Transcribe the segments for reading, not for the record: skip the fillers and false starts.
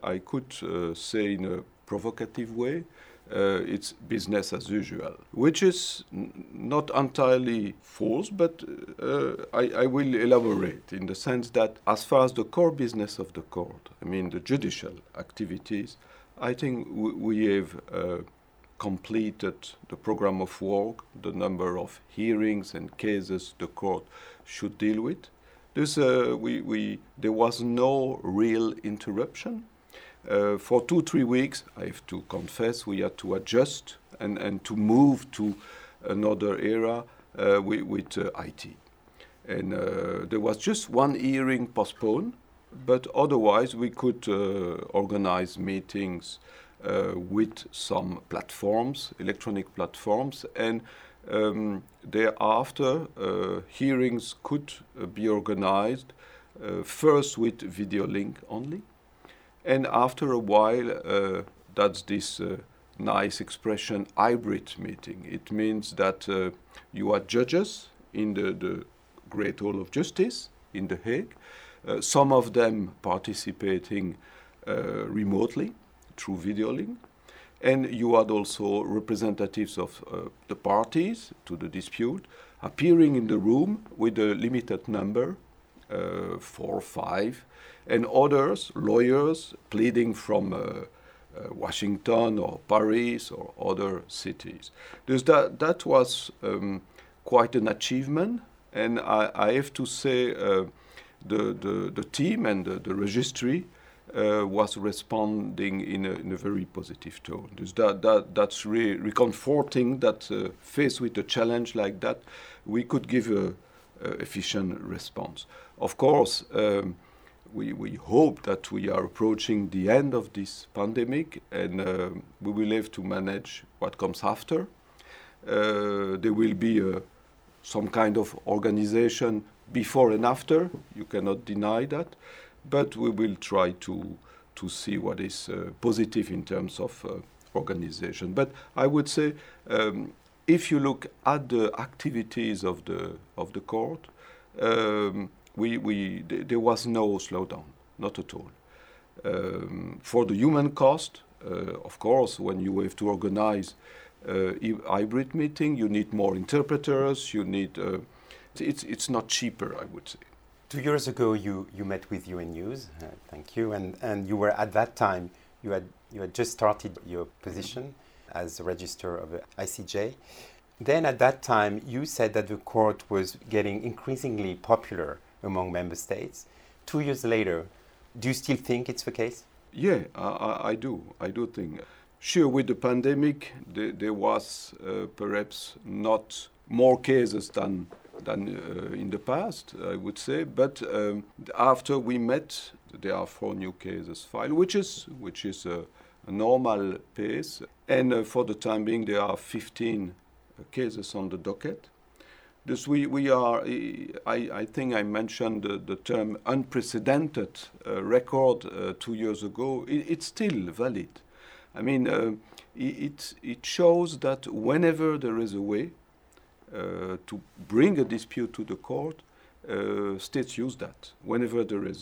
I could say in a provocative way, it's business as usual, which is not entirely false, but I will elaborate in the sense that as far as the core business of the court, I mean the judicial activities, I think we have completed the program of work, the number of hearings and cases the court should deal with. There was no real interruption. For 2-3 weeks, I have to confess, we had to adjust and to move to another era with IT. And there was just one hearing postponed, but otherwise we could organize meetings with some platforms, electronic platforms, and thereafter hearings could be organized first with video link only. And after a while, that's this nice expression, hybrid meeting. It means that you are judges in the Great Hall of Justice in The Hague, some of them participating remotely through video link. And you had also representatives of the parties to the dispute appearing in the room with a limited number, 4 or 5, and others, lawyers, pleading from Washington or Paris or other cities. That was quite an achievement, and I have to say the team and the registry was responding in a very positive tone. That's really comforting that faced with a challenge like that, we could give a efficient response. Of course, we hope that we are approaching the end of this pandemic, and we will have to manage what comes after. There will be some kind of organization before and after. You cannot deny that. But we will try to see what is positive in terms of organization. But I would say, if you look at the activities of the court, there was no slowdown, not at all. For the human cost, of course, when you have to organize a hybrid meeting, you need more interpreters. You need. It's not cheaper, I would say. 2 years ago, you met with UN News, thank you, and you were at that time, you had just started your position as a registrar of the ICJ. Then at that time, you said that the court was getting increasingly popular among member states. 2 years later, do you still think it's the case? Yeah, I do think. Sure, with the pandemic, there was perhaps not more cases than in the past, I would say. But after we met, there are 4 new cases filed, which is a normal pace. And for the time being, there are 15 cases on the docket. Thus we are, I think I mentioned the term unprecedented record 2 years ago. It's still valid. I mean, it shows that whenever there is a way to bring a dispute to the court, states use that. Whenever there is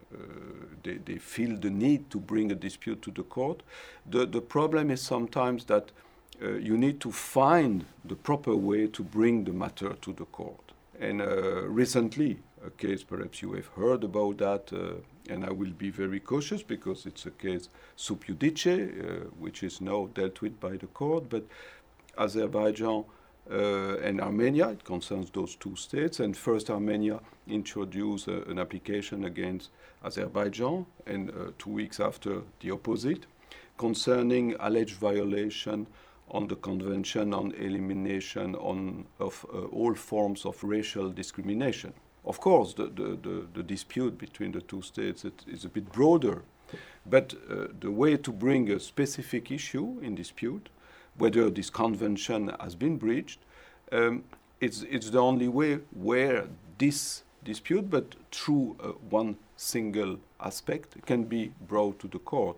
they feel the need to bring a dispute to the court. The problem is sometimes that you need to find the proper way to bring the matter to the court. And recently, a case perhaps you have heard about that, and I will be very cautious because it's a case sub judice, which is now dealt with by the court, but Azerbaijan and Armenia, it concerns those 2 states, and first Armenia introduced an application against Azerbaijan, and 2 weeks after the opposite, concerning alleged violation on the Convention on Elimination of all forms of racial discrimination. Of course, the dispute between the 2 states is a bit broader, but the way to bring a specific issue in dispute, whether this convention has been breached, it's the only way where this dispute, but through one single aspect, can be brought to the court.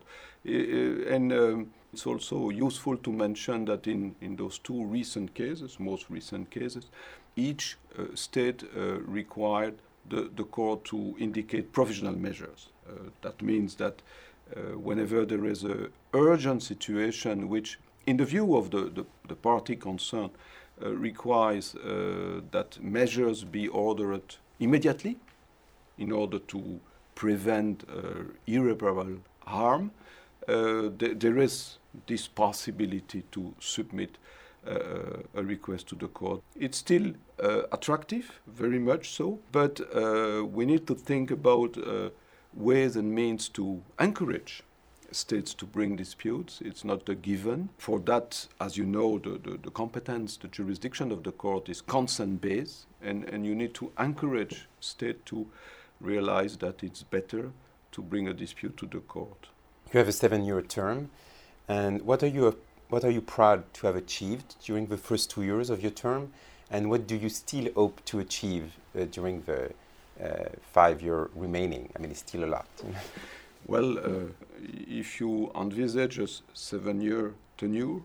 It's also useful to mention that in those 2 recent cases, most recent cases, each state required the court to indicate provisional measures. That means that whenever there is an urgent situation which, in the view of the party concerned, requires that measures be ordered immediately in order to prevent irreparable harm, there is this possibility to submit a request to the court. It's still attractive, very much so, but we need to think about ways and means to encourage states to bring disputes. It's not a given. For that, as you know, the competence, the jurisdiction of the court is consent-based, and you need to encourage states to realize that it's better to bring a dispute to the court. You have a 7-year term, and what are you proud to have achieved during the first 2 years of your term, and what do you still hope to achieve during the 5-year remaining? I mean, it's still a lot. Well, if you envisage a 7-year tenure,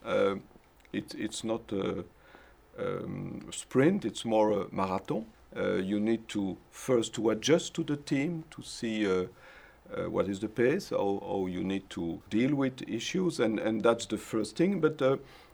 it's not a sprint, it's more a marathon. You need to first to adjust to the team, to see what is the pace, how you need to deal with issues, and that's the first thing. But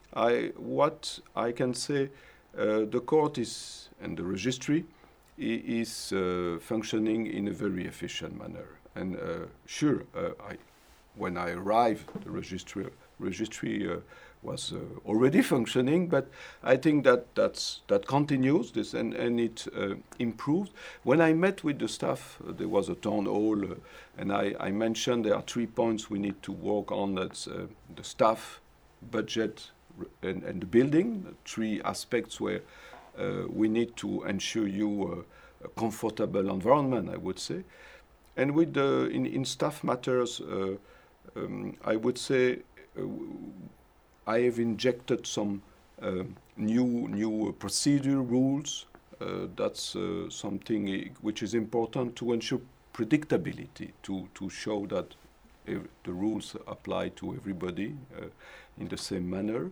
what I can say, the court is, and the registry is functioning in a very efficient manner. And sure, when I arrived, the registry was already functioning, but I think that continues this and it improved. When I met with the staff, there was a town hall, and I mentioned there are 3 points we need to work on. That's the staff, budget, and the building. The 3 aspects where we need to ensure you a comfortable environment, I would say. And with in staff matters, I would say I have injected some new procedure rules. That's something which is important to ensure predictability, to show that the rules apply to everybody in the same manner.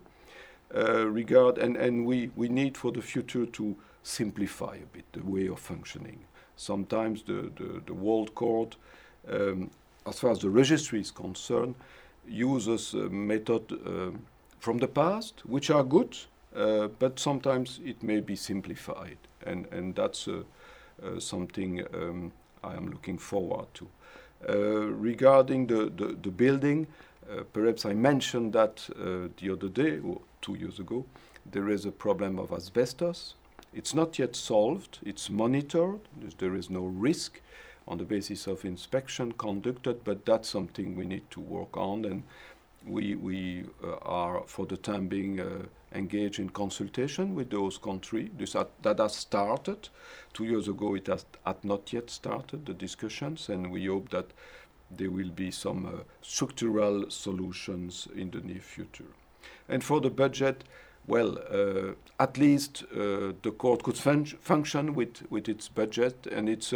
We need for the future to simplify a bit the way of functioning. Sometimes the World Court, as far as the registry is concerned, uses a method from the past, which are good, but sometimes it may be simplified, and that's something I am looking forward to. Regarding the building, perhaps I mentioned that the other day, or 2 years ago, there is a problem of asbestos. It's not yet solved, it's monitored, there is no risk on the basis of inspection conducted, but that's something we need to work on, and we are, for the time being, engaged in consultation with those countries. That has started. 2 years ago it had not yet started, the discussions, and we hope that there will be some structural solutions in the near future. And for the budget, well, at least the court could function with its budget, and it's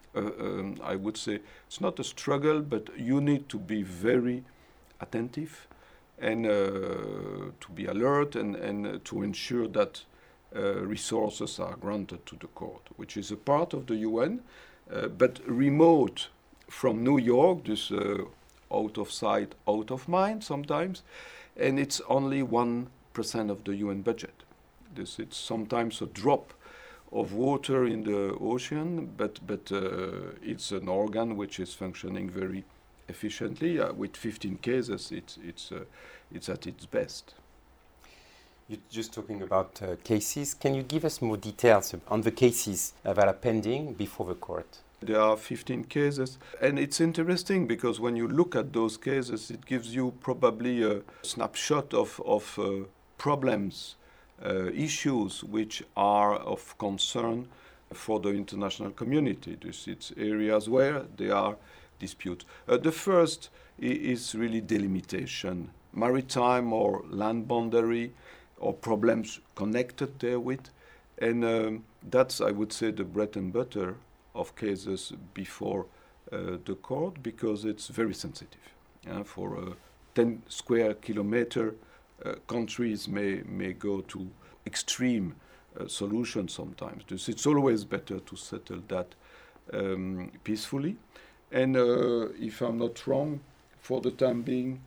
I would say it's not a struggle, but you need to be very attentive and to be alert and to ensure that resources are granted to the court, which is a part of the UN, but remote from New York, this out of sight, out of mind sometimes, and it's only 1% of the UN budget. It's sometimes a drop of water in the ocean, but it's an organ which is functioning very efficiently. With 15 cases, it's at its best. You're just talking about cases. Can you give us more details on the cases that are pending before the court? There are 15 cases, and it's interesting because when you look at those cases, it gives you probably a snapshot of problems, issues which are of concern for the international community. It's areas where there are disputes. The first is really delimitation, maritime or land boundary, or problems connected therewith, and that's, I would say, the bread and butter of cases before the court, because it's very sensitive. For a 10 square kilometer, countries may go to extreme solutions sometimes. It's always better to settle that peacefully. And if I'm not wrong, for the time being,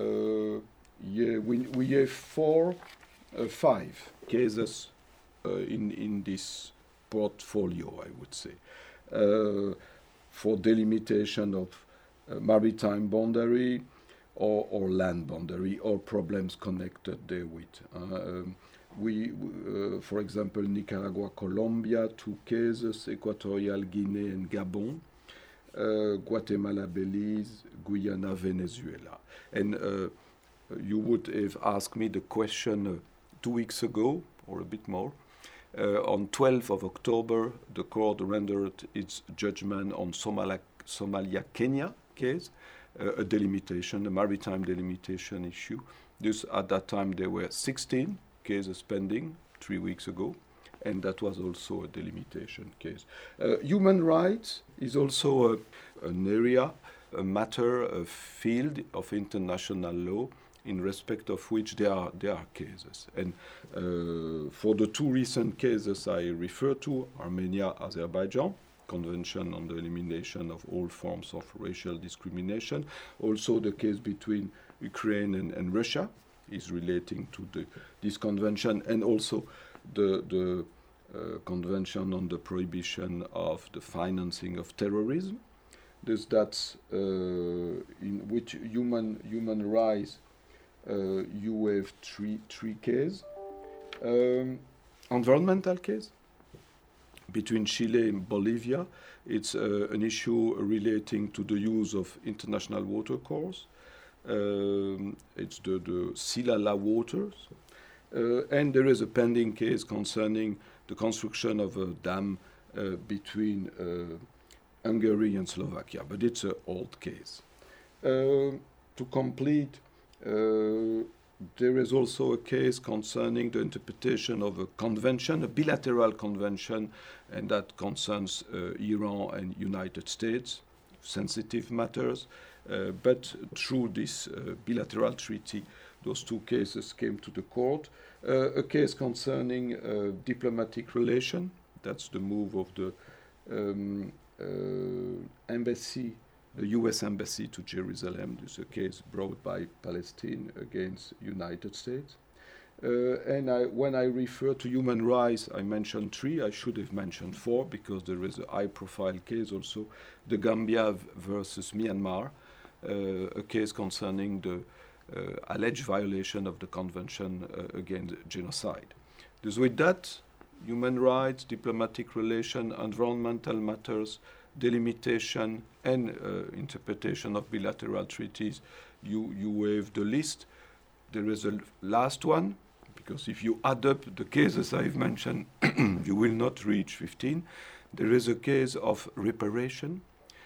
we have 5 cases in this portfolio, I would say, for delimitation of maritime boundary or land boundary or problems connected therewith. For example, Nicaragua, Colombia, 2 cases, Equatorial Guinea and Gabon, Guatemala, Belize, Guyana, Venezuela. And you would have asked me the question 2 weeks ago, or a bit more. On 12th of October, the court rendered its judgment on Somalia-Kenya case, a delimitation, a maritime delimitation issue. At that time, there were 16 cases pending 3 weeks ago, and that was also a delimitation case. Human rights is also an area, a matter, a field of international law in respect of which there are cases. And for the 2 recent cases I refer to, Armenia, Azerbaijan, Convention on the Elimination of All Forms of Racial Discrimination, also the case between Ukraine and Russia is relating to this convention, and also the Convention on the Prohibition of the Financing of Terrorism. That's in which human rights you have three cases. Environmental case between Chile and Bolivia. It's an issue relating to the use of international water course. It's the Silala waters. And there is a pending case concerning the construction of a dam between Hungary and Slovakia, but it's an old case. To complete, there is also a case concerning the interpretation of a convention, a bilateral convention, and that concerns Iran and United States, sensitive matters. But through this bilateral treaty, those 2 cases came to the court. A case concerning diplomatic relation, that's the move of the embassy, the U.S. embassy to Jerusalem. This is a case brought by Palestine against United States. And when I refer to human rights, I mentioned 3. I should have mentioned 4 because there is a high-profile case also, the Gambia versus Myanmar, a case concerning the alleged violation of the Convention Against Genocide. So with that, human rights, diplomatic relation, environmental matters, delimitation, and interpretation of bilateral treaties, you have the list. There is a last one, because if you add up the cases I've mentioned, you will not reach 15. There is a case of reparation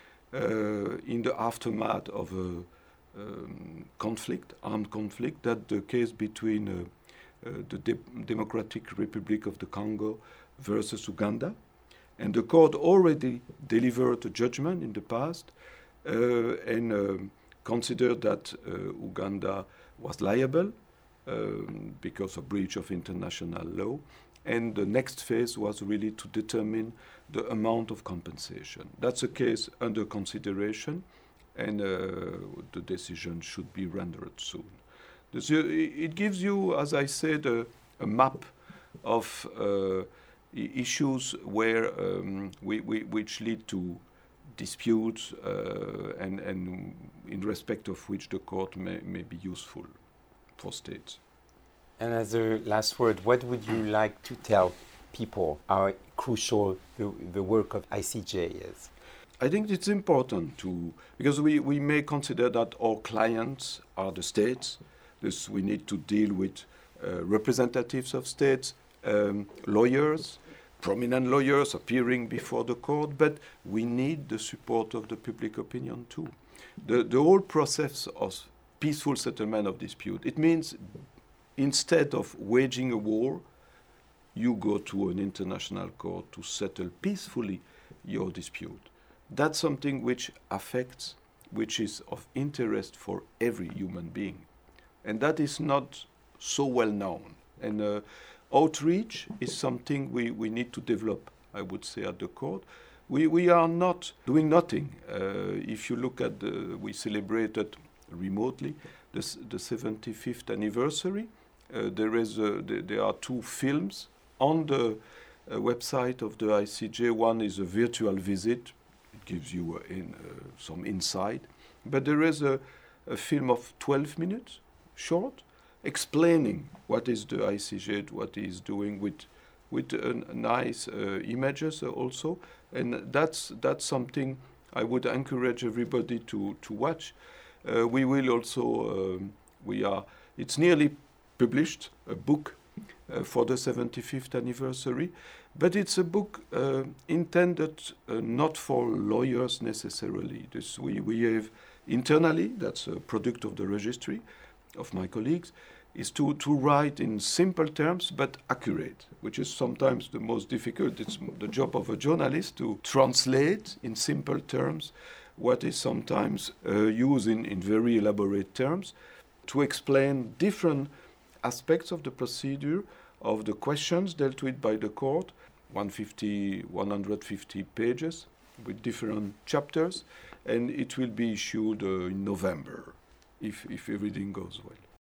in the aftermath of a conflict, armed conflict. That's the case between the Democratic Republic of the Congo versus Uganda. And the court already delivered a judgment in the past and considered that Uganda was liable because of breach of international law. And the next phase was really to determine the amount of compensation. That's a case under consideration, and the decision should be rendered soon. It gives you, as I said, a map of issues where which lead to disputes and in respect of which the court may be useful for states. And as a last word, what would you like to tell people how crucial the work of ICJ is? I think it's important because we may consider that our clients are the states. We need to deal with representatives of states, lawyers, prominent lawyers appearing before the court, but we need the support of the public opinion too. The whole process of peaceful settlement of dispute, it means instead of waging a war, you go to an international court to settle peacefully your dispute. That's something which affects, which is of interest for every human being. And that is not so well known. And outreach is something we need to develop, I would say, at the court. We are not doing nothing. If you look at we celebrated remotely. The 75th anniversary. There are 2 films on the website of the ICJ. One is a virtual visit. It gives you some insight. But there is a film of 12 minutes, short, explaining what is the ICJ, what it is doing with nice images also. And that's something I would encourage everybody to watch. We will also, it's nearly published, a book for the 75th anniversary, but it's a book intended not for lawyers necessarily. We have internally, that's a product of the registry, of my colleagues, is to write in simple terms but accurate, which is sometimes the most difficult. It's the job of a journalist to translate in simple terms what is sometimes used in very elaborate terms, to explain different aspects of the procedure, of the questions dealt with by the court, 150 pages with different chapters, and it will be issued in November if everything goes well.